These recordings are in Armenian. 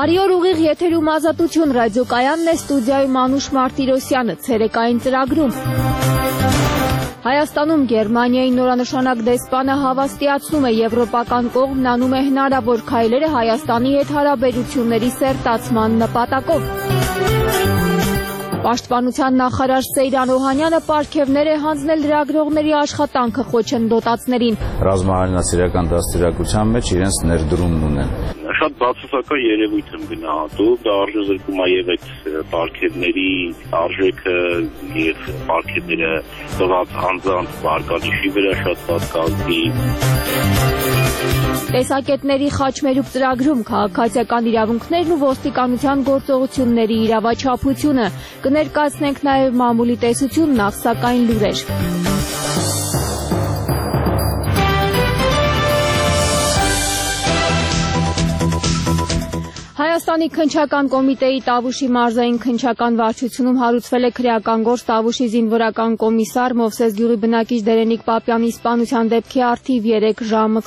Բարի օր ուղիղ եթերում Ազատություն ռադիոկայանն է, ստուդիայում Անուշ Մարտիրոսյանը, ցերեկային ծրագրում։ Հայաստանում Գերմանիայի նորանշանակ դեսպանը հավաստիացնում է եվրոպական կողմն անում է հնարավոր քայլերը Հայաստանի հետ հարաբերությունների սերտացման նպատակով։ Պաշտպանության նախարար Սեյրան Օհանյանը պարգևներ է հանձնել լրագրողների աշխատանքը խոչընդոտածներին։ Ռազմահարինասիրական դաստիարակության մեջ իրենց ներդրումն ունեն։ Շատ բացասական երևույթ եմ գնահատում, դա արժեզրկում է եւ այդ պարգևների արժեքը եւ պարգևները տված անձանց վարկանիշի վրա շատ վատ կազմի։ Տեսակետների խաչմերուկ ծրագրում քաղաքացիական իրավունքներն ու ոստիկանության գործողությունների իրավաչափությունը կներկայացնենք նաև մամուլի տեսություն, նախ սակայն լուրեր։ Հայաստանի քննչական կոմիտեի Տավուշի մարզային քննչական վարչությունում հարուցվել է քրեական գործ Տավուշի զինվորական կոմիսար Մովսես գյուղի բնակիչ Դերենիկ Պապյանի սպանության դեպքի առթիվ 3 ժամը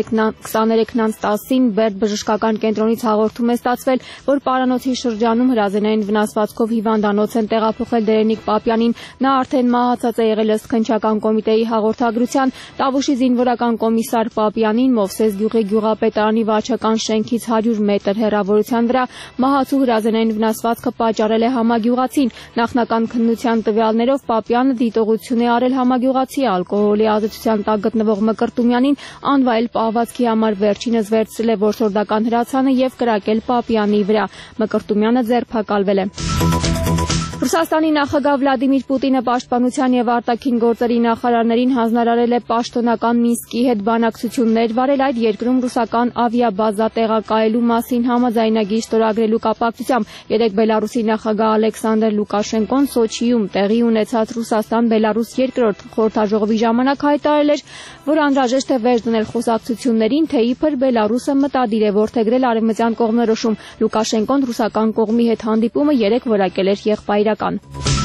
23:10-ին Բերդ բժշկական կենտրոնից հաղորդում է ստացվել, որ Պարանոցի շրջանում հրազենային վնասվածքով հիվանդանոց են տեղափոխել Դերենիկ Պապյանին, նա արդեն մահացած է եղել ըստ քննչական կոմիտեի հաղորդագրության։ Տավուշի զինվորական կոմիսար Պապյանին Մովսես գյուղի գյուղապետարանի վարչական շենքից 100 մետր հեռավորության վրա մահացու հրազենային վնասվածքը պատճառել է համագյուղացին։ Նախնական քննության տվյալներով Պապյանը դիտողություն է արել համագյուղացի ալկոհոլի ազդեցության տակ գտնվող Մկրտումյանին, անվայել պահվածքի համար վերջինս վերցրել է որսորդական հրացանը եւ կրակել Պապյանի վրա։ Մկրտումյանը ձերբակալվել է։ Ռուսաստանի նախագահ Վլադիմիր Պուտինը պաշտպանության եւ արտաքին գործերի նախարարներին հանձնարարել է պաշտոնական Մինսկի հետ բանակցություններ վարել այդ երկրում ռուսական ավիաբազա տեղակայելու մասին համաձայնագիր ստորագրելու կապակցությամբ։ Երեկ Բելարուսի նախագահ Ալեքսանդր Լուկաշենկոն Սոչիում տեղի ունեցած Ռուսաստան-Բելարուս երկրորդ խորհրդաժողովի ժամանակ հայտարարել էր, որ անհրաժեշտ է վերջ դնել խոսակցություններին, թե իբր Բելարուսը մտադիր է որդեգրել արևմտյան կողմնորոշում։ Լուկաշենկոն ռուսական կողմի հետ հանդիպումը երեկ որակել էր եղբայրական։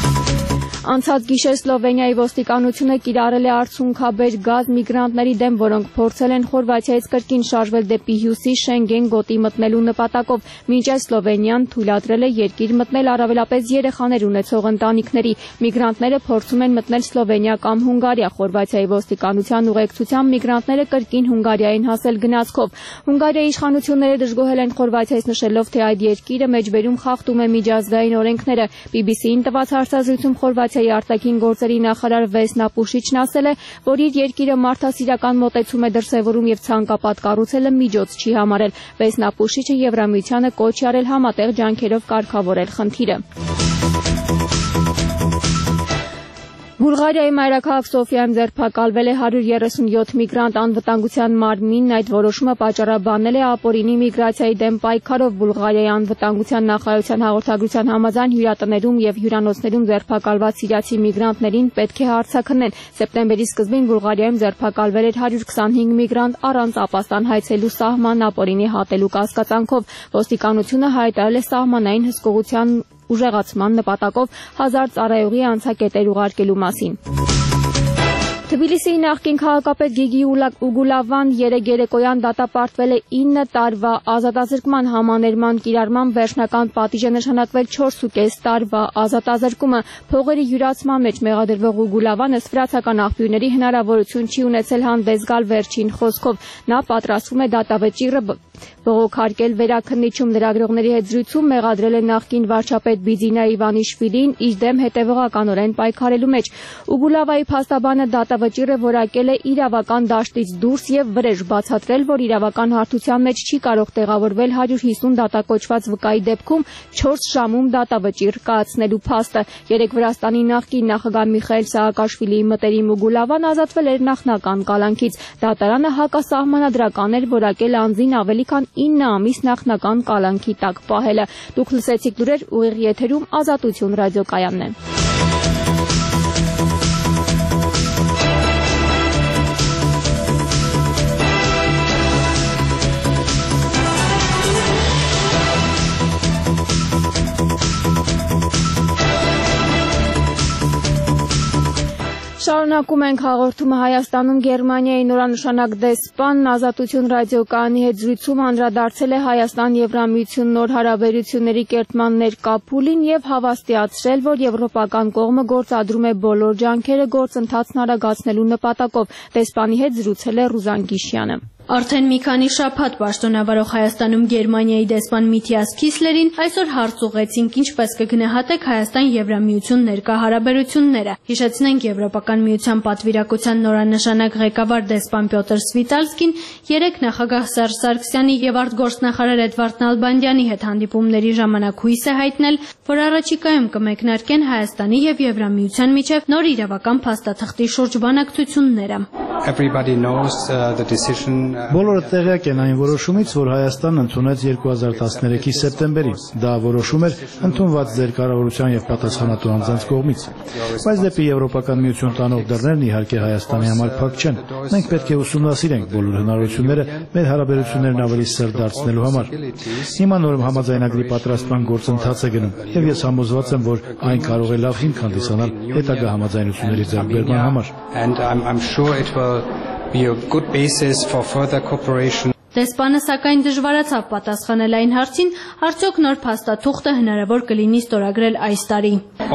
Անցած գիշեր Սլովենիայի ոստիկանությունը կիրառել է արցունքաբեր գազ միգրանտների դեմ, որոնք փորձել են Խորվաթիայից կրկին շարժվել դեպի հյուսիս Շենգեն գոտի մտնելու նպատակով։ Մինչև Սլովենիան թույլատրել է երկիր մտնել առավելապես երեխաներ ունեցող ընտանիքների։ Միգրանտները փորձում են մտնել Սլովենիա կամ Հունգարիա։ Խորվաթիայի ոստիկանության ուղեկցությամբ միգրանտները կրկին Հունգարիա են հասել գնացքով։ Հունգարիայի իշխանությունները դժգոհել են Խորվաթիայից, նշելով, թե այդ երկիրը մեջբերում խախտում է միջազգային օրենքները։ BBC-ին տված հարցազրույցում Խորվաթիայի արտաքին գործերի նախարար Վեսնա Պուշիչն ասել է, որ իր երկիրը մարդասիրական մոտեցում է դրսևորում եւ ցանկապատ կառուցելը միջոց չի համարել։ Վեսնա Պուշիչը Եվրամիությանը կոչ է արել համատեղ ջանքերով կարգավորել խնդիրը։ Բուլղարիայի մայրաքաղաք Սոֆիայում ձերբակալվել է 137 միգրանտ անվտանգության մարմինն, այդ որոշումը պատճառաբանել է ապօրինի միգրացիայի դեմ պայքարով։ Բուլղարիայի անվտանգության նախարարության հաղորդագրության համաձայն հյուրատներում եւ հյուրանոցներում ձերբակալված սիրիացի միգրանտներին պետք է հարցաքննեն։ Սեպտեմբերի սկզբին Բուլղարիայում ձերբակալվել էր 125 միգրանտ առանց ապաստան հայցելու սահման ապօրինի հատելու կասկածանքով։ Ոստիկանությունը հայտարարել է սահմանային հսկողության ուժեղացման նպատակով 1000 ծառայողի անցակետեր ուղարկելու մասին։ Թբիլիսիի նախկին քաղաքապետ Գիգի Ուգուլավան երեկոյան դատապարտվել է 9 տարվա ազատազրկման համաներման կիրառման վերջնական պատիժ է նշանակվել 4.5 տարվա ազատազրկումը։ Փողերի յուրացման մեջ մեղադրվող Ուգուլավանը վրացական աղբյուրների հնարավորություն չի ունեցել հանդես գալ վերջին խոսքով։ Նա պատրաստվում է դատավճիռը բողոքարկել վերաքննիչում լրագրողների հետ զրույցում մեղադրել է նախկին վարչապետ Բիձինա Իվանիշվիլին իր դեմ հետևողականորեն պայքարելու մեջ։ Ուգուլավայի փաստաբանը դատավճիռը որակել է իրավական դաշտից դուրս եւ վրեժ բացատրել, որ իրավական հարթության մեջ չի կարող տեղավորվել 150 դատակոչված վկայի դեպքում 4 ժամում դատավճիռ կայացնելու փաստը։ Երեկ Վրաստանի նախկին նախագահ Միխայել Սահակաշվիլիի մտերիմ Ուգուլավան ազատվել էր նախնական կալանքից։ Դատարանը հակասահմանադրական էր որակել անձին ավելի քան 9 ամիս նախնական կալանքի տակ պահելը։ Դուք լսեցիք լուրեր, ուղիղ եթերում Ազատություն ռադիոկայանն է։ Շարունակում ենք հաղորդումը Հայաստանում Գերմանիայի նորանշանակ դեսպանն Ազատություն ռադիոկայանի հետ զրույցում անդրադարձել է Հայաստան-Եվրամիություն նոր հարաբերությունների կերտման ներկա փուլին եւ հավաստիացրել, որ եվրոպական կողմը գործադրում է բոլոր ջանքերը գործընթացն արագացնելու նպատակով։ Դեսպանի հետ զրուցել է Ռուզան Գիշյանը։ Արդեն մի քանի շաբաթ պաշտոնավարող Հայաստանում Գերմանիայի դեսպան Միթիաս Քիսլերին այսօր հարց ուղղեցինք ինչպես կգնահատեք Հայաստան-Եվրամիություն ներկա հարաբերությունները։ Հիշեցնենք Եվրոպական միության պատվիրակության նորանշանակ ղեկավար դեսպան Պյոտր Սվիտալսկին երեկ նախագահ Սերժ Սարգսյանի եւ արտգործնախարար Էդվարդ Նալբանդյանի հետ հանդիպումների ժամանակ հույս է հայտնել, որ առաջիկայում կմեկնարկեն Հայաստանի եւ Եվրամիության միջև նոր իրավական փաստաթղթի շուրջ բանակցությունները։ Բոլորը տեղյակ են այն որոշումից, որ Հայաստանն ընդունեց 2013-ի սեպտեմբերին։ Դա որոշում էր ընդունված ձեր կառավարության եւ պատասխանատու անձանց կողմից։ Բայց դեպի Եվրոպական միություն տանող դռներն իհարկե Հայաստանի համար փակ չեն։ Մենք պետք է ուսումնասիրենք բոլոր հնարավորությունները մեր հարաբերություններն ավելի սերտ դարձնելու համար։ Հիմա նոր համաձայնագրի պատրաստման գործընթաց է գնում եւ ես համոզված եմ, որ այն կարող է լավ հիմք հանդիսանալ հետագա համաձայնությունների ձեռքբերման համար։ Be a good basis for further cooperation. Դեսպանը սակայն դժվարացավ պատասխանել այն հարցին, արդյոք նոր փաստաթուղթը հնարավոր կլինի ստորագրել այս տարի։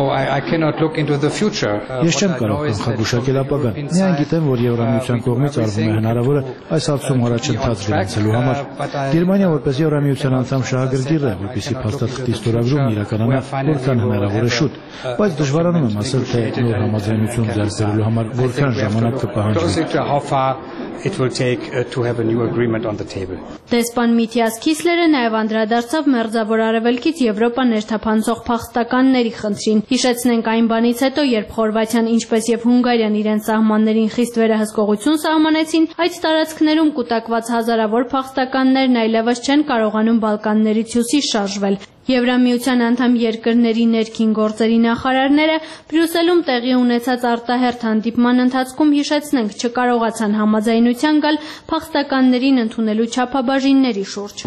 Ես չեմ կարող կանխագուշակել ապագան։ Միայն գիտեմ, որ Եվրամիության կողմից արվում է հնարավորը այս հարցում առաջընթաց գրանցելու համար։ Գերմանիան որպես Եվրամիության անդամ շահագրգիռ է, որպեսզի փաստաթղթի ստորագրումն իրականանա որքան հնարավոր է շուտ, բայց դժվարանում եմ ասել, թե նոր համաձայնություն ձեռք բերելու համար որքան ժամանակ կպահանջվի։ It will take to have a new agreement on the table. Դեսպան Միթիաս Քիսլերը նաև անդրադարձավ Մերձավոր Արևելքից Եվրոպա ներթափանցող փախստականների խնդրին։ Հիշեցնենք այն բանից հետո, երբ Խորվաթիան ինչպես եւ Հունգարիան իրենց սահմաններին խիստ վերահսկողություն սահմանեցին, այդ տարածքներում կուտակված հազարավոր փախստականներն այլևս չեն կարողանում Բալկաններից հյուսիս շարժվել։ Եվրամիության անդամ երկրների ներքին գործերի նախարարները Բրյուսելում տեղի ունեցած արտահերթ հանդիպման ընթացքում հիշեցնենք չկարողացան համաձայնության գալ փախստականներին ընդունելու չափաբաժինների շուրջ։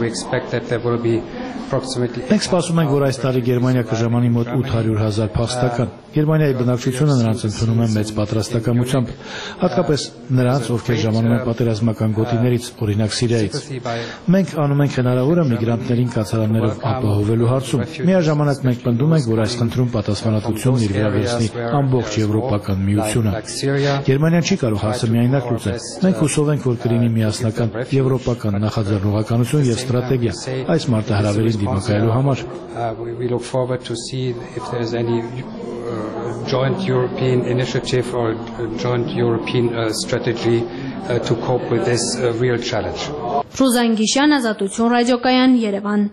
Մենք սպասում ենք, որ այս տարի Գերմանիա կժամանի մոտ 800,000 փախստական։ Գերմանիայի բնակչությունը նրանց ընդունում է մեծ պատրաստակամությամբ, հատկապես նրանց, ովքեր ժամանում են պատերազմական գոտիներից, օրինակ Սիրիայից։ Մենք անում ենք հնարավորը միգրանտներին կացարաններով ապահովելու հարցում։ Միաժամանակ մենք պնդում ենք, որ այս խնդրում պատասխանատվությունն իր վրա վերցնի ամբողջ Եվրոպական միությունը։ Գերմանիան չի կարող հարցը միայնակ լուծել։ Մենք հուսով ենք, որ կլինի միասնական եվրոպական նախաձեռնողականություն եւ ստրատեգիա այս մարտահրավերին դիմակայելու համար։ We look forward to see if there is any joint European initiative or joint European strategy to cope with this real challenge. Ռուզան Գիշյան, Ազատություն ռադիոկայան, Երևան։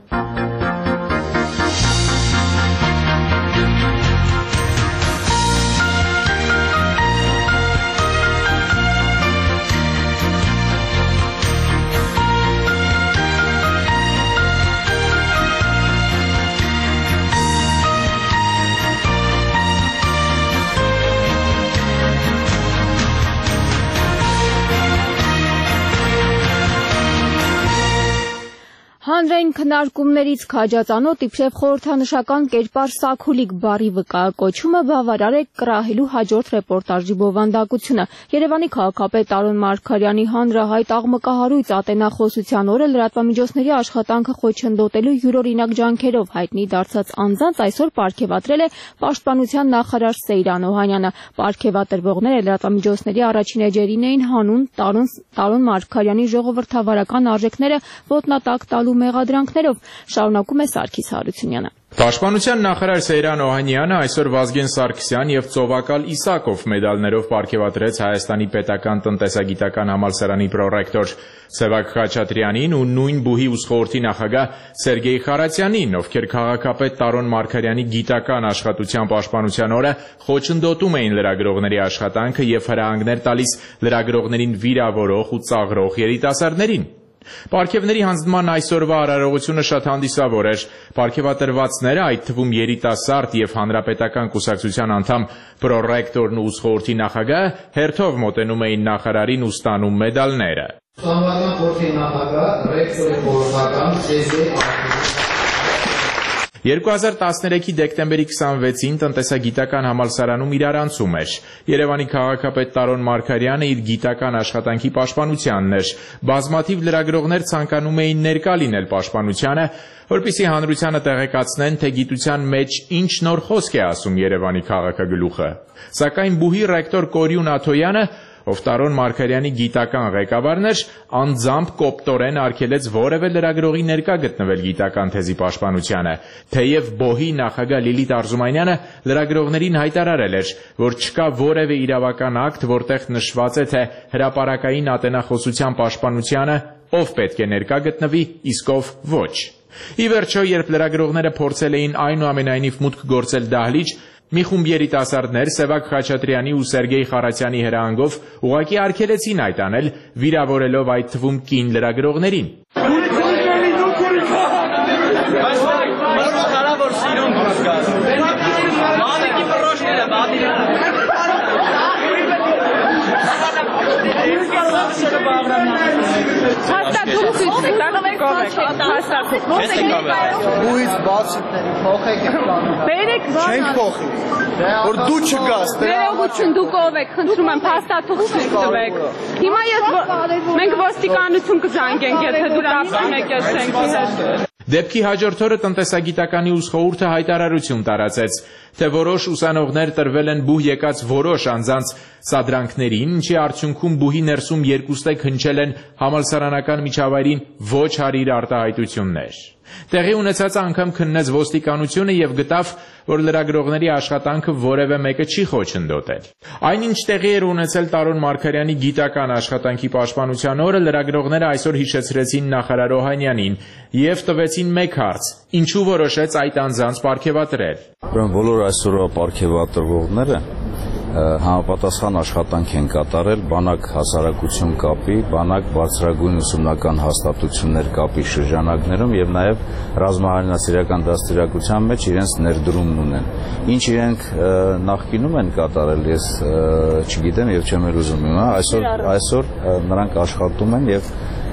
Հանրային քննարկումներից քաջածանոթ իբրև խորհրդանշական կերպար Սաքուլիկ բառի վկայակոչումը բավարար է կռահելու հաջորդ ռեպորտաժի բովանդակությունը։ Երևանի քաղաքապետ Արոն Մարգարյանի հանրահայտ աղմկահարույց ատենախոսության օրը լրատվամիջոցների աշխատանքը խոչընդոտելու յուրօրինակ ջանքերով հայտնի դարձած անձանց այսօր պարգևատրել է Պաշտպանության նախարար Սեյրան Օհանյանը։ Պարգևատրվողները լրատվամիջոցների առաջին էջերին էին հանուն Տարոն Մարգարյանի ժողովրդավարական արժեքները ոտնատակ տալու մեղադրանքներով, շարունակում է Սարգիս Հարությունյանը։ Պաշտպանության նախարար Սեյրան Օհանյանը այսօր Վազգեն Սարգսյան եւ Ծովակալ Իսակով մեդալներով պարգևատրեց Հայաստանի պետական տնտեսագիտական համալսարանի պրոռեկտոր Սևակ Խաչատրյանին ու նույն բուհի ուսխորհրդի նախագահ Սերգեյ Խարատյանին, ովքեր քաղաքապետ Տարոն Մարգարյանի գիտական աշխատության պաշտպանության օրը խոչընդոտում էին լրագրողների աշխատանքը եւ հրահանգներ տալիս լրագրողներին վիրավորող ու ծաղրող երիտասարդներին։ Պարգևների հանձնման այսօրվա արարողությունը շատ հանդիսավոր էր։ Պարգևատրվածները, այդ թվում երիտասարդ եւ հանրապետական կուսակցության անդամ պրոռեկտորն ու ուսխորհրդի նախագահը հերթով մոտենում էին նախարարին ու ստանում մեդալները։ 2013-ի դեկտեմբերի 26-ին տնտեսագիտական համալսարանում իրարանցում էր։ Երևանի քաղաքապետ Տարոն Մարգարյանը իր գիտական աշխատանքի պաշտպանությանն էր։ Բազմաթիվ լրագրողներ ցանկանում էին ներկա լինել պաշտպանությանը, որպեսզի հանրությանը տեղեկացնեն, թե գիտության մեջ ինչ նոր խոսք է ասում Երևանի քաղաքագլուխը։ Սակայն բուհի ռեկտոր Կորյուն Աթոյանը, ով Տարոն Մարգարյանի գիտական ղեկավարն էր, անձամբ կոպտորեն արգելեց որևէ լրագրողի ներկա գտնվել գիտական թեզի պաշտպանությանը, թեև ԲՈՀ-ի նախագահ Լիլիթ Արզումանյանը լրագրողներին հայտարարել էր, որ չկա որևէ իրավական ակտ, որտեղ նշված է, թե հրապարակային ատենախոսության պաշտպանությանը ով պետք է ներկա գտնվի, իսկ ով ոչ։ Ի վերջո, երբ լրագրողները փորձել էին այնուամենայնիվ մուտք գործել դահլիճ, մի խումբ երիտասարդներ Սևակ Խաչատրյանի ու Սերգեյ Խարացյանի հրահանգով ուղղակի արգելեցին այդ անել, վիրավորելով այդ թվում կին լրագրողներին։ Բույս բացիկների փոխեք եք կանում։ Բերեք Չենք փոխի։ Որ դու չգաս, ներողություն դուք ով եք, խնդրում եմ փաստաթուղթ տվեք։ Հիմա մենք ոստիկանություն կզանգենք, եթե դուք ապան եք այս շենքի հետ։ Դեպքի հաջորդ օրը տնտեսագիտականի ուսխորհուրդը հայտարարություն տարածեց, թե որոշ ուսանողներ տրվել են բուհ եկած որոշ անձանց սադրանքներին, ինչի արդյունքում բուհի ներսում երկուստեք հնչել են համալսարանական միջավայրին ոչ հարիր արտահայտություններ։ Տեղի ունեցածը անգամ քննեց ոստիկանությունը եւ գտավ, որ լրագրողների աշխատանքը որևէ մեկը չի խոչընդոտել։ Այնինչ տեղի էր ունեցել Տարոն Մարգարյանի գիտական աշխատանքի պաշտպանության օրը, լրագրողները այսօր հիշեցրեցին նախարար Օհանյանին եւ տվեցին մեկ հարց. ինչու որոշեց այդ անձանց պարգևատրել։ Ուրեմն բոլոր այսօրվա պարգևատրվողները համապատասխան աշխատանք են կատարել բանակ հասարակություն կապի, բանակ բարձրագույն ուսումնական հաստատություններ կապի շրջանակներում եւ նաեւ ռազմահարինասիրական դաստիարակության մեջ իրենց ներդրումն ունեն։ Ինչ իրենք նախկինում են կատարել, ես չգիտեմ եւ չեմ ուզում հիմա, այսօր նրանք աշխատում են եւ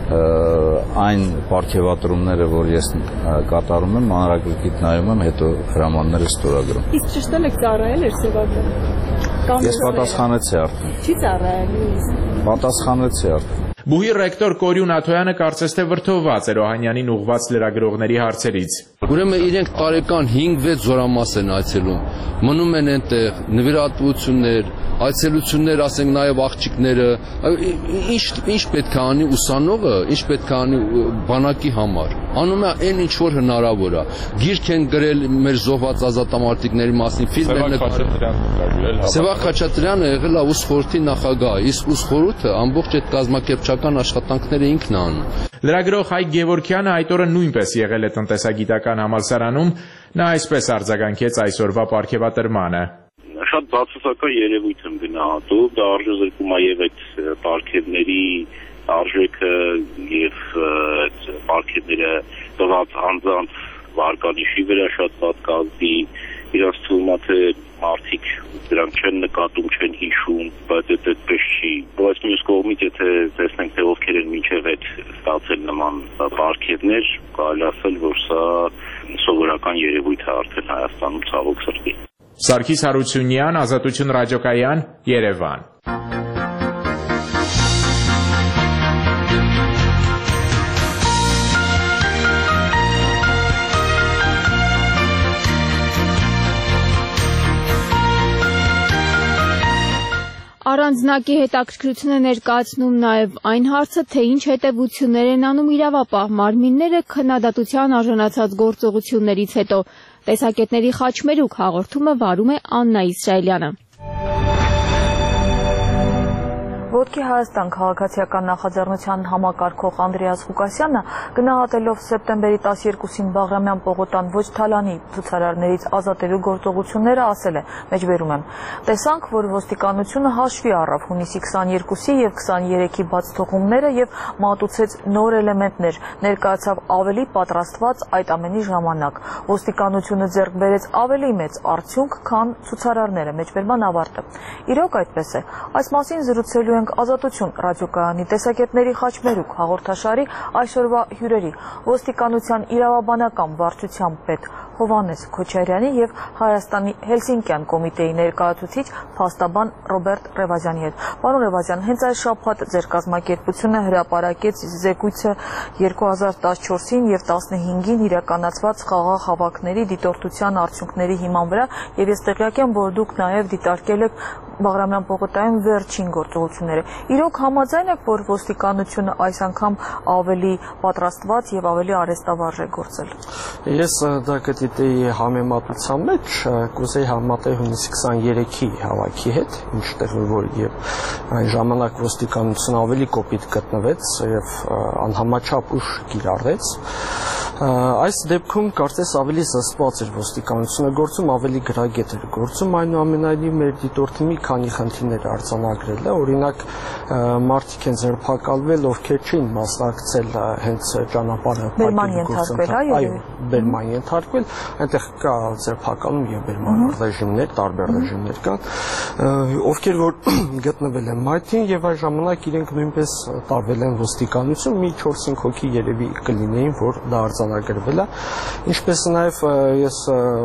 այն պարգևատրումները, որ ես կատարում եմ, մանրակրկիտ նայում եմ, հետո հրամանները ստորագրում։ Իսկ ճշտել եք ծառայել էր Սևակը։ Ես պատասխանեցի արդեն։ Չի ծառայել։ Պատասխանեցի արդեն։ Բուհի ռեկտոր Կորյուն Աթոյանը կարծես թե վրդովված էր Օհանյանին ուղղված լրագրողների հարցերից։ Ուրեմն իրենք տարեկան 5-6 զորամաս են այցելում, մնում են այնտեղ, նվիրատվություններ, այցելություններ, ասենք նաև աղջիկները, ինչ պետք է անի ուսանողը, ինչ պետք է անի բանակի համար։ Անում է այն ինչ որ հնարավոր է։ Գիրք են գրել մեր զոհված ազատամարտիկների մասին, ֆիլմ են նկարել։ Սևակ Խաչատրյանը եղել է ուսխորհրդի նախագահ, իսկ ուսխորհուրդը ամբողջ այդ կազմակերպչական աշխատանքները ինքն է անում։ Լրագրող Հայկ Գևորգյանը այդ օրը նույնպես եղել է տնտեսագիտական համալսարանում, նա այսպես արձագանքեց այսօրվա պարգևատրմանը։ Շատ բացասական երևույթ եմ գնահատում, դա արժեզրկում է եւ այդ պարգևների արժեքը եւ պարգևները տված անձանց վարկանիշի վրա շատ պատկազդի, իրաց թվում է թե մարդիկ դրանք չեն նկատում, չեն հիշում, բայց դա այդպես չի։ Բայց մյուս կողմից եթե տեսնենք թե ովքեր են մինչև այդ ստացել նման պարգևներ, կարելի ասել, որ սա սովորական երևույթ է արդեն Հայաստանում ցավոք սրտի։ Սարգիս Հարությունյան, Ազատություն ռադիոկայան, Երևան։ Առանձնակի հետաքրքրություն է ներկայացնում նաև այն հարցը, թե ինչ հետևություններ են անում իրավապահ մարմինները քննադատության արժանացած գործողություններից հետո։ Տեսակետների խաչմերուկ հաղորդումը վարում է Աննա Իսրայելյանը։ Ոտքի Հայաստան քաղաքացիական նախաձեռնության համակարգող Անդրեաս Ղուկասյանը գնահատելով սեպտեմբերի 12-ին Բաղրամյան պողոտան ոչ թալանի ցուցարարներից ազատելու գործողությունները ասել է. մեջբերում եմ. տեսանք, որ ոստիկանությունը հաշվի առավ հունիսի 22-ի եւ 23-ի բացթողումները եւ մատուցեց նոր էլեմենտներ, ներկայացավ ավելի պատրաստված այդ ամենի ժամանակ։ Ոստիկանությունը ձեռք բերեց ավելի մեծ արդյունք, քան ցուցարարները, մեջբերման ավարտը։ Իրոք այդպես է։ Այս մասին զրուցելու ենք Ազատություն ռադիոկայանի տեսակետների խաչմերուկ հաղորդաշարի այսօրվա հյուրերի ոստիկանության իրավաբանական վարչության պետ Հովհաննես Քոչարյանի եւ Հայաստանի Հելսինկյան կոմիտեի ներկայացուցիչ փաստաբան Ռոբերտ Ռևազյանի հետ։ Պարոն Ռևազյան, հենց այս շաբաթ ձեր կազմակերպությունը հրապարակեց զեկույցը 2014-ին եւ 15-ին իրականացված խաղաղ հավաքների դիտորդության արդյունքների հիման վրա եւ ես տեղյակ եմ, որ դուք նաեւ դիտարկել եք Բաղրամյան պողոտայում վերջին գործողությունները։ Իրոք համաձայն եք, որ ոստիկանությունը այս անգամ ավելի պատրաստված եւ ավելի արեստավարժ է գործել։ Ես դա կդիտեի համեմատության մեջ, կուզեի համատել հունիսի 23-ի հավաքի հետ, ինչտեղ որ եւ այն ժամանակ ոստիկանությունը ավելի կոպիտ գտնվեց եւ անհամաչափ ուժ կիրառեց։ Այս դեպքում կարծես ավելի զսպված էր ոստիկանությունը գործում, ավելի գրագետ էր գործում, այնուամենայնիվ մեր դիտորդը մի քանի խնդիրներ արձանագրել է, օրինակ մարդիկ են ձերբակալվել, ովքեր չէին մասնակցել հենց ճանապարհը բերման ենթարկվել, այնտեղ կա ձերբակալում եւ բերման ռեժիմներ, տարբեր ռեժիմներ կան, ովքեր որ գտնվել են մայթին եւ այս ժամանակ իրենք նույնպես տարվել են ոստիկանություն, մի 4-5 հոգի երևի կլինեին, որ դա արձանագրվել է, ինչպես նաեւ ես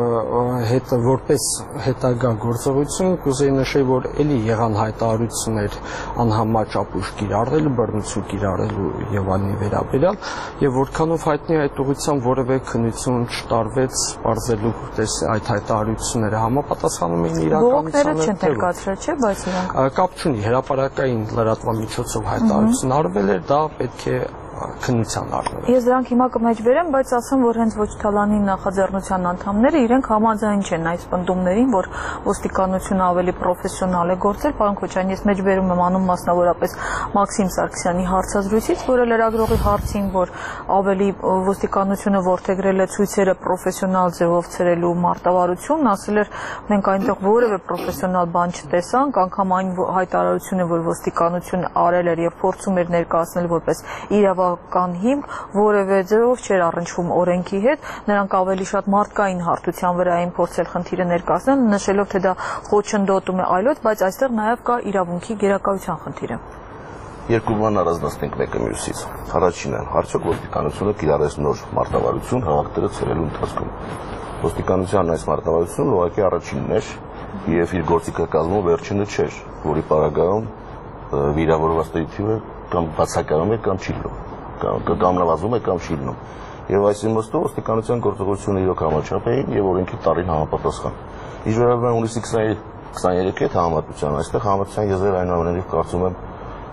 որպես հետագա գործողություն կուզեի նշել, որ էլի եղան հայտարարություններ անհամաչափ ուժ կիրառելու, բռնություն կիրառելու եւ այլնի վերաբերյալ, եւ որքանով հայտնի այդ ուղղությամբ որևէ քննություն չտարվեց, բարձելու այդ հայտարարությունները համապատասխանում էին իրականությանը։ Չեն ներկայացրել, չէ՞, բայց իրանք կապ չունի, հրապարակային լրատվամիջոցով հայտարարություն արվել էր, դա պետք է քննության առնել։ Ես դրանք հիմա կմեջբերեմ, բայց ասեմ, որ հենց ոչ Թալանի նախաձեռնության անդամները իրենք համաձայն չեն այս պնդումներին, որ ոստիկանությունը ավելի պրոֆեսիոնալ է գործել։ Պարոն Քոչարյան, ես մեջբերում եմ անում մասնավորապես Մաքսիմ Սարգսյանի հարցազրույցից, որը լրագրողի հարցին, որ ավելի ոստիկանությունը որդեգրել է ցույցերը պրոֆեսիոնալ ձևով ցրելու մարտավարություն, ասել էր, մենք այնտեղ որևէ պրոֆեսիոնալ բան չտեսանք, անգամ այն հայտարարությունը, որ ոստիկանությունը արել էր եւ փորձում էր ներկայացնել որպես իրավական հիմք, որևէ ձևով չէր առնչվում օրենքի հետ, նրանք ավելի շատ մարդկային հարթության վրա էին փորձել խնդիրը ներկայացնել, նշելով, թե դա խոչընդոտում է այլոց, բայց այստեղ նաև կա իրավունքի գերակայության խնդիրը։ Երկու բան առանձնացնենք մեկը մյուսից։ Առաջինը, արդյոք ոստիկանությունը կիրառեց նոր մարտավարություն հավաքները ցրելու ընթացքում։ Ոստիկանության այս մարտավարությունը ուղղակի առաջինն էր եւ իր գործիքը կազմում վերջինը չէր, որի պարագայում վիրավորվածների թիվը կամ բացակայում է կամ չի լինում, կամ նվազում է կամ չի լինում։ Եվ այս իմաստով ոստիկանության գործողությունները իրոք համաչափ էին եւ օրենքի տարին համապատասխան։ Ինչ վերաբերում է հունիսի 23-ի հետ համատության, այստեղ համատության եզրերը այնուամենայնիվ կարծում եմ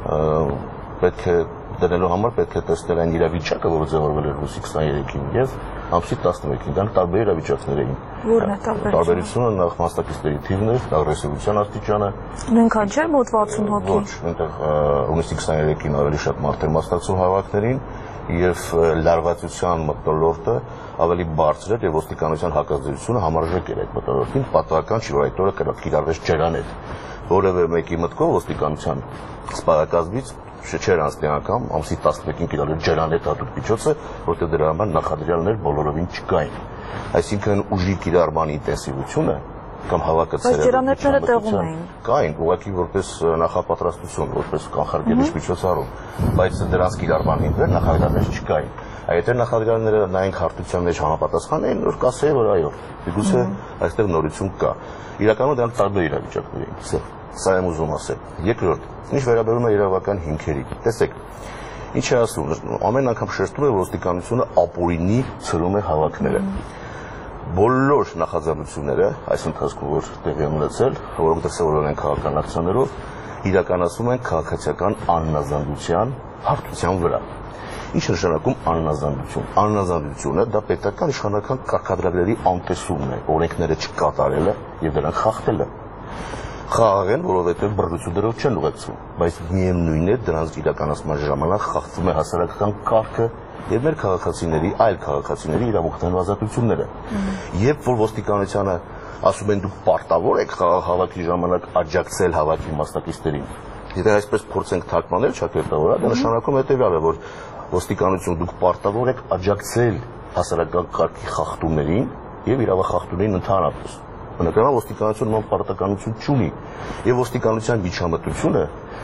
պետք է դնելու համար պետք է տեսնել այն իրավիճակը, որը ձևավորվել էր հունիսի 23-ին եւ ամսի 11-ին, դրանք տարբեր իրավիճակներ էին։ Որն է տարբերությունը։ Տարբերությունը նախ մասնակիցների թիվն էր, ագրեսիվության աստիճանը։ Նույնքան չէր մոտ 60 հոգի։ Ոչ, այնտեղ հունիսի 23-ին ավելի շատ մարդ էր մասնակցում հավաքներին եւ լարվածության մթնոլորտը ավելի բարձր էր եւ ոստիկանության հակազդեցությունը համարժեք էր այդ մթնոլորտին, պատահական չի, որ այդ օրը կիրառվեց ջրաներ։ Որևէ մեկի մտքով ոստիկանության սպայակազմից չէր անցնի անգամ ամսի 11-ին կիրառել ջրանետ հատուկ միջոցը, որտեղ դրա համար նախադրյալներ բոլորովին չկային։ Այսինքն ուժի կիրառման ինտենսիվությունը կամ հավաքը բայց ջրանետները տեղում էին։ Կային, ուղղակի որպես նախապատրաստություն, որպես կանխարգելիչ միջոցառում, բայց դրանց կիրառման հիմքեր նախադրյալներ չկային։ Այդ նախադրյալները նայենք հարթության մեջ համապատասխան էին, որ կասեի, որ այո, միգուցե այստեղ նորություն կա։ Իրականում դրանք տարբեր իրավիճակներ էին։ Սա եմ ուզում ասել։ Երկրորդ, ինչ վերաբերում է իրավական հիմքերի։ Տեսեք, ինչ է ասում, ամեն անգամ շեշտում է, որ ոստիկանությունը ապօրինի ցրում է հավաքները։ Բոլոր նախաձեռնությունները այս ընթացքում որ տեղի են ունեցել, որոնք դրսևորվել են քաղաքական ակցիաներով, իրականացում են քաղաքացիական աննազանդության հարթության վրա։ Ինչ է նշանակում աննազանդություն։ Աննազանդությունը դա պետական իշխանական կարգադրագրերի անտեսումն է, օրենքները չկատարելը եւ դրանք խախտելը։ Խաղաղ են, որովհետև բռնություններով չեն ուղեկցվում, բայց միևնույն է դրանց իրականացման ժամանակ խախտվում է հասարակական կարգը եւ մեր քաղաքացիների, այլ քաղաքացիների իրավունքներն ու ազատությունները։ Երբ որ ոստիկանությանը ասում են դուք պարտավոր եք խաղաղ հավաքի ժամանակ աջակցել հավաքի մասնակիցներին, եթե այսպես փորձենք թարգմանել ճակերտավորը, դա նշանակում հետեւյալը, որ ոստիկանություն դուք պարտավոր եք աջակցել հասարակական կարգի խախտումներին եւ իրավախախտումներին ընդհանրապես։ Բնականաբար ոստիկանությունը նման պարտականություն չունի, եւ ոստիկանության միջամտությունը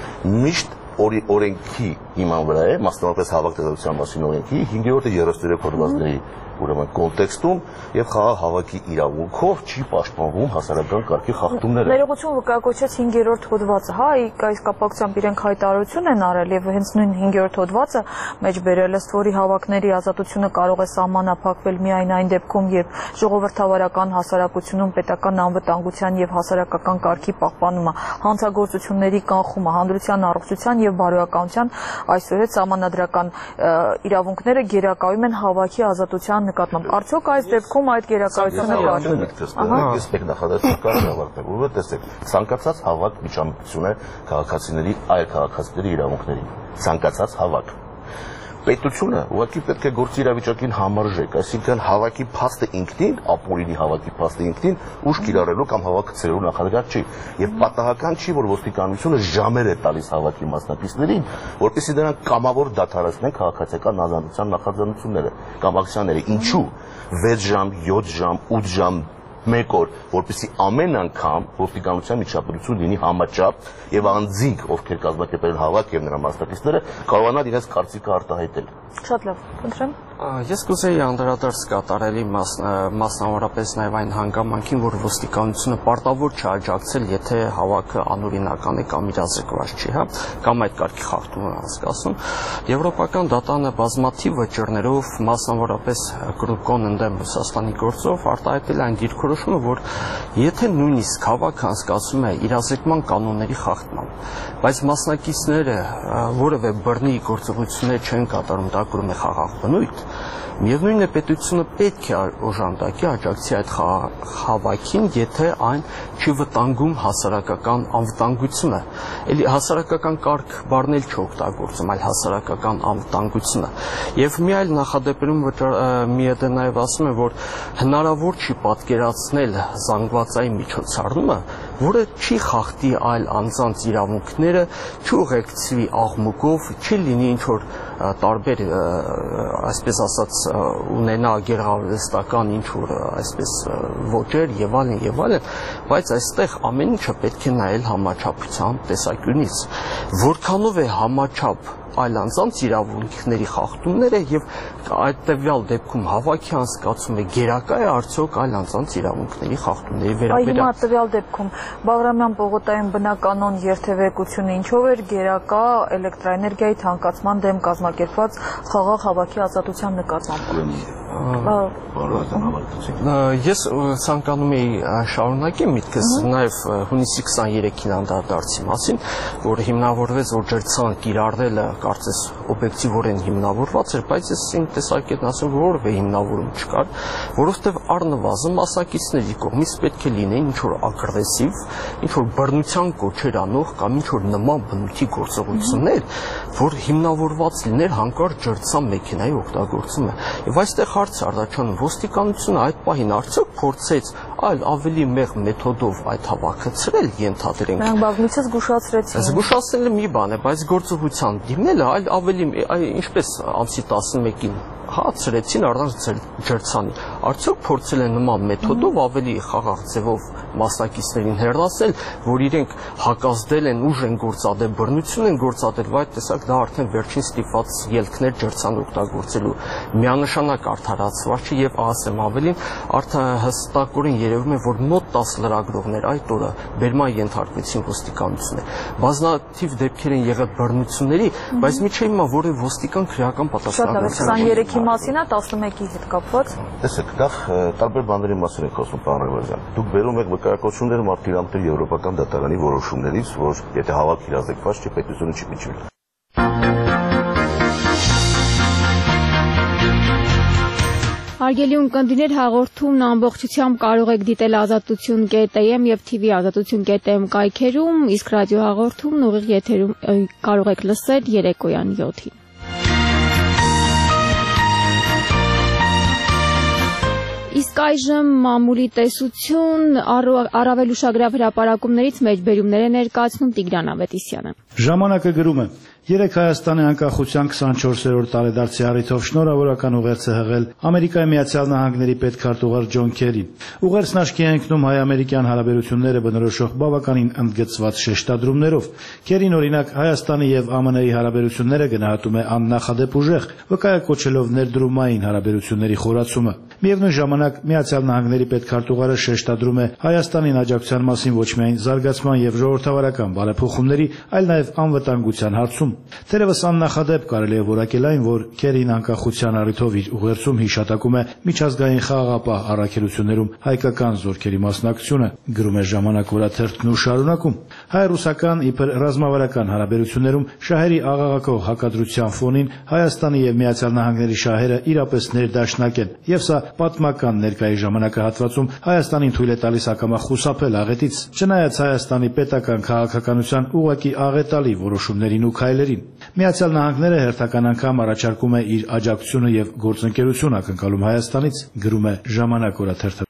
միշտ օրենքի հիման վրա է, մասնավորապես հավաք տեղեկատվության մասին օրենքի 5-րդ եւ 33 հոդվածների ուրեմն կոնտեքստում եւ խաղաղ հավաքի իրավունքով չի պաշտպանվում հասարակական կարգի խախտումները։ Ներողություն վկայակոչեց 5-րդ հոդվածը, հա, այս կապակցությամբ իրենք հայտարարություն են արել եւ հենց նույն 5-րդ հոդվածը մեջ բերել ըստ որի հավաքների ազատությունը կարող է սահմանափակվել միայն այն դեպքում, երբ ժողովրդավարական հասարակությունում պետական անվտանգության եւ հասարակական կարգի պահպանումը, հանցագործությունների կանխումը, հանրության առողջության եւ բարոյականության այսօր այդ սահմանադրական իրավունքները գերակայում են հավաքի ազատության նկատմամբ։ Արդյոք այս դեպքում այդ գերակայությունը կա։ Ես մեկ նախադասություն կարող ավարտեմ, որովհետեւ տեսեք, ցանկացած հավաք միջամտություն է քաղաքացիների այլ քաղաքացիների իրավունքներին։ Ցանկացած հավաք։ Պետությունը ուղղակի պետք է գործի իրավիճակին համարժեք, այսինքն հավաքի փաստը ինքնին, ապօրինի հավաքի փաստը ինքնին ուժ կիրառելու կամ հավաքը ցրելու նախագահ չի, եւ պատահական չի, որ ոստիկանությունը ժամեր է տալիս հավաքի մասնակիցներին, որպեսզի նրանք կամավոր դադարեցնեն քաղաքացիական ազատության նախաձեռնությունները կամ ակցիաները։ Ինչու 6 ժամ, 7 ժամ, 8 ժամ 1 օր, որպեսզի ամեն անգամ ոստիկանության միջամտություն լինի համաչափ եւ անձինք, ովքեր կազմակերպել են հավաք եւ նրա մասնակիցները, կարողանան իրենց կարծիքը արտահայտել։ Շատ լավ, խնդրեմ։ Ես կուզեի անդրադարձ կատարելի մասնավորապես նաև այն հանգամանքին, որ ոստիկանությունը պարտավոր չի աջակցել, եթե հավաքը անօրինական է կամ իրազեկված չի, հա, կամ այդ կարգի խախտում է անցկացնում։ Եվրոպական դատանը բազմաթիվ վճռներով, մասնավորապես Կրուկոն ընդդեմ Ռուսաստանի գործով արտահայտել այն դիրքորոշումը, որ եթե նույնիսկ հավաքը անցկացում է իրազեկման կանոնների խախտմամբ, բայց մասնակիցները որևէ բռնի գործողություններ չեն կատարում, դա կրում է խաղաղ բնույթ, միևնույն է պետությունը պետք է օժանդակի աջակցի այդ հավաքին, եթե այն չի վտանգում հասարակական անվտանգությունը։ Էլի հասարակական կարգ բառն էլ չօգտագործում, այլ հասարակական անվտանգությունը։ Եվ մի այլ նախադեպերում ՄԻԵԴ-ը նաև ասում է, որ հնարավոր չի պատկերացնել զանգվածային միջոցառումը, որը չի խախտի այլ անձանց իրավունքները, չուղեկցվի աղմուկով, չի լինի ինչ-որ տարբեր, այսպես ասած, ունենա գեղարվեստական ինչ-որ այսպես ոճեր եւ այլն, բայց այստեղ ամեն ինչը պետք է նայել համաչափության տեսանկյունից։ Որքանով է համաչափ այլ անձանց իրավունքների խախտումները եւ այդ տվյալ դեպքում հավաքի անցկացումը գերակա է արդյոք այլ անձանց իրավունքների խախտումների վերաբերյալ։ Հիմա տվյալ դեպքում Բաղրամյան պողոտայում բնականոն երթևեկությունը ինչով էր գերակա էլեկտրաէներգիայի թանկացման դեմ կազմակերպված խաղաղ հավաքի ազատության նկատմամբ։ Ես ցանկանում էի շարունակեմ միտքս նաև հունիսի 23-ին անդրադարձի մասին, որ հիմնավորվեց, որ ջրցան կիրառելը կարծես օբյեկտիվորեն հիմնավորված էր, բայց ես իմ տեսակետն ասում որևէ հիմնավորում չկար, որովհետև առնվազն մասնակիցների կողմից պետք է լինեն ինչ-որ ագրեսիվ, ինչ-որ բռնության կոչեր անող կամ ինչ-որ նման բնույթի գործողություններ, որ հիմնավորված լիներ հանկարծ ջրցան մեքենայի օգտագործումը։ Եվ այստեղ հարց արդաչանում ոստիկանությունը այդ պահին արդյոք փորձեց այլ ավելի մեղ մեթոդով այդ հավաքը ցրել, ենթադրենք։ Նրանք բազմիցս զգուշացրեցին։ Զգուշացնելը մի բան է, բայց գործողության դիմելը այլ ավելի ինչպես ամսի 11-ին ցրեցին առանց ջրցանի։ Արդյոք փորձել են նման մեթոդով ավելի խաղաղ ձևով մասնակիցներին հեռացնել, որ իրենք հակազդել են, ուժ են գործադել, բռնություն են գործադել, բայց տեսակ դա արդեն վերջին ստիպված ելքներ ջրցան օգտագործելու միանշանակ արդարացված չի եւ ասեմ ավելին, արդեն հստակորեն երևում է, որ մոտ 10 լրագրողներ այդ օրը բերման ենթարկվեցին ոստիկանությունը։ Բազմաթիվ դեպքեր են եղել բռնությունների, բայց միջի հիմա որևէ ոստիկան քրեական պատասխանատվություն 23-ի մասին է 11-ի հետ կապված։ Տեսեք, դա տարբեր բաների մասին ենք խոսում, պարոն Ռևազյան։ Դուք բերում եք վկայակոչումները մարտիրամտեր Եվրոպական դատարանի որոշումներից, որ եթե հավաք իրազեկված չի, պետությունը չի միջվել։ Հարգելի ունկնդիրներ, հաղորդումն ամբողջությամբ կարող եք դիտել ազատություն.am եւ TV ազատություն.am կայքերում, իսկ ռադիո հաղորդումն ուղիղ եթերում կարող եք լսել երեկոյան 7-ին։ Իսկ այժմ մամուլի տեսություն առավել ուշագրավ հրապարակումներից մեջբերումներ է ներկայացնում Տիգրան Ավետիսյանը։ Ժամանակը գրում է. Երեք Հայաստանի անկախության 24-րդ տարեդարձի առիթով շնորհավորական ուղերձ է հղել Ամերիկայի Միացյալ Նահանգների պետքարտուղար Ջոն Քերին։ Ուղերձն աչքի է ընկնում հայ-ամերիկյան հարաբերությունները բնորոշող բավականին ընդգծված շեշտադրումներով։ Քերին օրինակ Հայաստանի եւ ԱՄՆ-ի հարաբերությունները գնահատում է աննախադեպ ուժեղ, վկայակոչելով ներդրումային հարաբերությունների խորացումը։ Միևնույն ժամանակ Միացյալ Նահանգների պետքարտուղարը շեշտադրում է Հայաստանին աջակցության մասին ոչ միայն զարգացման եւ ժողովրդավարական բարեփոխումների, այլ նաեւ անվտանգության հարցում։ Թերևս աննախադեպ կարելի է որակել այն, որ Քերին անկախության առիթով իր ուղերձում հիշատակում է միջազգային խաղաղապահ առաքելություններում հայկական զորքերի մասնակցությունը, գրում է Ժամանակ օրաթերթն ու շարունակում։ Հայ-ռուսական իբր ռազմավարական հարաբերություններում շահերի աղաղակող հակադրության ֆոնին Հայաստանի եւ Միացյալ Նահանգների շահերը իրապես ներդաշնակ են, եւ սա պատմական ներկայի ժամանակահատվածում Հայաստանին թույլ է տալիս ակամա խուսափել աղետից, չնայած Հայաստանի պետական քաղաքականության ուղղակի աղետալի որոշումներին ու քայլերին։ Միացյալ Նահանգները հերթական անգամ առաջարկում է իր աջակցությունը եւ գործընկերություն ակնկալում Հայաստանից, գրում է Ժամանակ օրաթերթը։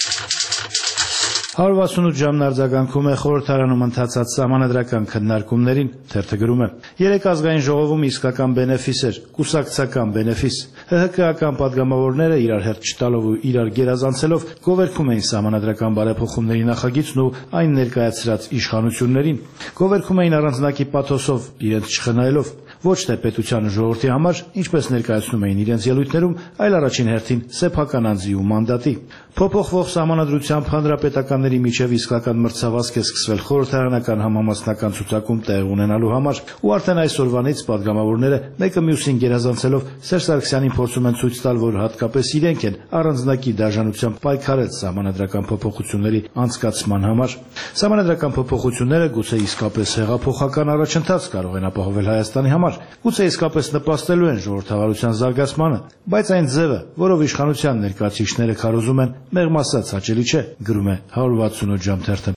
168 ժամն արձագանքում է խորհրդարանում ընթացած սահմանադրական քննարկումներին, թերթը գրում է. Երեք ազգային ժողովում իսկական բենեֆիս էր, կուսակցական բենեֆիս։ ՀՀԿ-ական падգամավորները իրար հերթ չտալով ու իրար գերազանցելով գովերգում էին սահմանադրական բարեփոխումների նախագիծն ու այն ներկայացրած իշխանություններին։ Գովերգում էին առանձնակի պաթոսով, իրենց չխնայելով, ոչ թե պետության ու ժողովրդի համար, ինչպես ներկայացնում էին իրենց ելույթներում, այլ առաջին հերթին սեփական անձի ու մանդատի։ Փոփոխվող սահմանադրությամբ հանրապետականների միջև իսկական մրցավազք է սկսվել խորհրդարանական համամասնական ցուցակում տեղ ունենալու համար, ու արդեն այսօրվանից падգամավորները մեկը մյուսին գերազանցելով Սերժ Սարգսյանին փորձում են ցույց տալ, որ հատկապես իրենք են առանձնակի դաշնությամբ պայքարել սահմանադրական փոփոխությունների անցկացման համար։ Սահմանադրական փոփոխությունները գուցե իսկապես հեղափոխական առաջընթաց կարող են ապահովել Հայաստանի համար, գուցե իսկապես նպաստելու են ժողովրդավարության զարգացմանը, բայց այն ձևը, որով իշխանության ներկայացուցիչները քարոզում են, մեղմ ասած հաճելի չէ, գրում է 168 ժամ թերթը։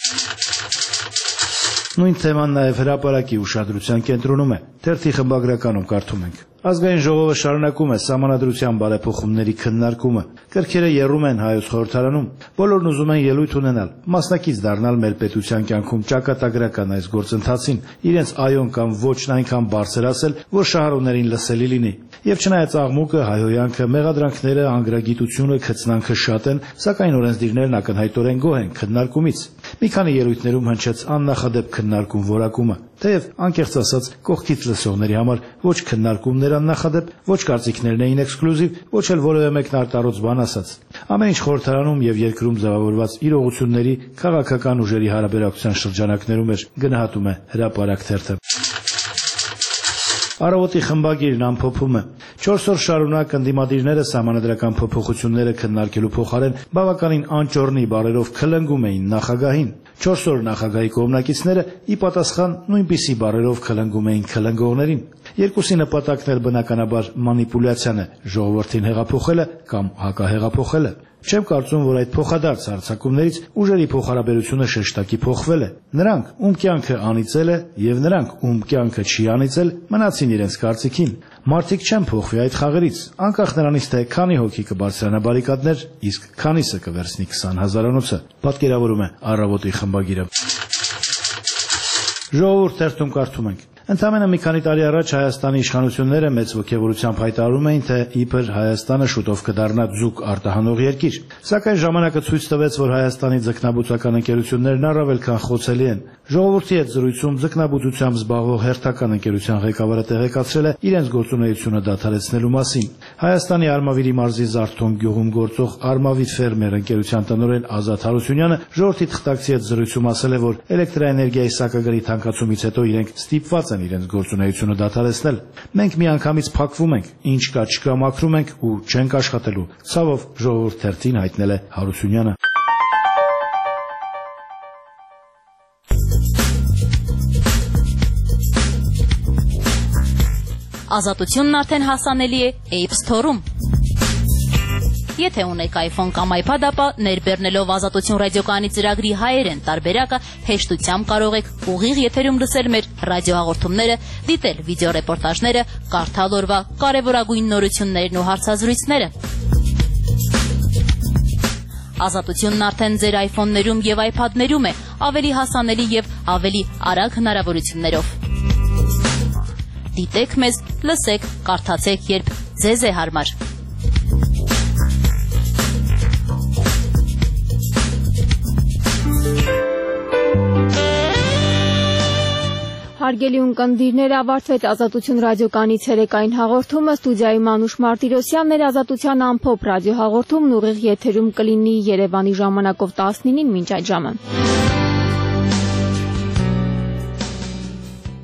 Նույն թեման նաև հրապարակի ուշադրության կենտրոնում է։ Թերթի խմբագրականում կարդում ենք. Ազգային ժողովը շարունակում է սահմանադրության բարեփոխումների քննարկումը։ Կրքերը եռում են Հայոց խորհրդարանում։ Բոլորն ուզում են ելույթ ունենալ, մասնակից դառնալ մեր պետության կյանքում ճակատագրական այս գործընթացին, իրենց այոն կամ ոչն այնքան բարձր ասել, որ շահառուներին լսելի լինի։ Եվ չնայած աղմուկը, հայհոյանքը, մեղադրանքները, անգրագիտությունը, քծնանքը շատ են, սակայն օրենսդիրներն ակնհայտորեն գոհ են քննարկումից։ Մի քանի ելույթներում հնչեց աննախադեպ քննարկում որակումը։ Թեև անկեղծ ասած, կողքից լսողների համար ոչ քննարկումներ աննախադեպ, ոչ կարծիքներն էին էքսկլյուզիվ, ոչ էլ որևէ մեկն արտառոց բան ասած։ Ամեն ինչ խորհրդարանում եւ երկրում ձևավորված իրողությունների քաղաքական ուժերի հարաբերակցության շրջանակներում էր, գնահատում է հրապարակ թերթը։ Առավոտի խմբագիրն ամփոփում է. 4 օր շարունակ ընդդիմադիրները սահմանադրական փոփոխությունները քննարկելու փոխարեն բավականին անճոռնի բառերով քլնգում էին նախագահին։ 4 օր նախագահի կողմնակիցները ի պատասխան նույնպիսի բառերով քլնգում էին քլնգողներին։ Երկուսի նպատակն էլ բնականաբար մանիպուլյացիան է, ժողովրդին հեղափոխելը կամ հակահեղափոխելը։ Չեմ կարծում, որ այդ փոխադարձ հարձակումներից ուժերի փոխհարաբերությունը շեշտակի փոխվել է։ Նրանք, ում կյանքը անիծել է, եւ նրանք, ում կյանքը չի անիծել, մնացին իրենց կարծիքին։ Մարդիկ չեն փոխվի այդ խաղերից, անկախ նրանից, թե քանի հոգի կբարձրանա բարիկադներ, իսկ քանիսը կվերցնի 20,000-անոցը, պատկերավորում է Առավոտի խմբագիրը։ Ժողովուրդ թերթում կարդում ենք. Ընդամենը մի քանի տարի առաջ Հայաստանի իշխանությունները մեծ ոգևորությամբ հայտարարում էին, թե իբր Հայաստանը շուտով կդառնա ձուկ արտահանող երկիր, սակայն ժամանակը ցույց տվեց, որ Հայաստանի ձկնաբուծական ընկերություններն առավել քան խոցելի են։ Ժողովրդի հետ զրույցում ձկնաբուծությամբ զբաղվող հերթական ընկերության ղեկավարը տեղեկացրել է իրենց գործունեությունը դադարեցնելու մասին։ Հայաստանի Արմավիրի մարզի Զարթոն գյուղում գործող Արմավիր ֆերմեր ընկերության տնօրեն Ազատ Հարությունյանը ժողովրդի թղթակցի հետ զրույցում ասել է, որ էլեկտրաէներգիայի սակագրի թանկացումից հետո իրենք ստիպված են իրենց գործունեությունը դադարեցնել։ Մենք միանգամից փակվում ենք, ինչ կա չկա մաքրում ենք ու չենք աշխատելու։ Ցավով ժողովուրդ թերթին հայտնել է Հարությունյանը։ Ազատությունն արդեն հասանելի է App Store-ում։ Եթե ունեք iPhone կամ iPad, ապա ներբեռնելով Ազատություն ռադիոկայանի ծրագրի հայերեն տարբերակը հեշտությամբ կարող եք ուղիղ եթերում լսել մեր ռադիոհաղորդումները, դիտել վիդեոռեպորտաժները, կարդալ օրվա կարևորագույն նորություններն ու հարցազրույցները։ Ազատությունն արդեն ձեր iPhone-ներում եւ iPad-ներում է, ավելի հասանելի եւ ավելի արագ հնարավորություններով։ Դիտեք մեզ, լսեք, կարդացեք, երբ ձեզ է հարմար։ Հարգելի ունկնդիրներ, ավարտվեց Ազատություն ռադիոկայանի ցերեկային հաղորդումը, ստուդիայում Անուշ Մարտիրոսյանն էր, Ազատության ամփոփ ռադիոհաղորդումն ուղիղ եթերում կլինի Երևանի ժամանակով 19-ին, մինչ այդ ժամը։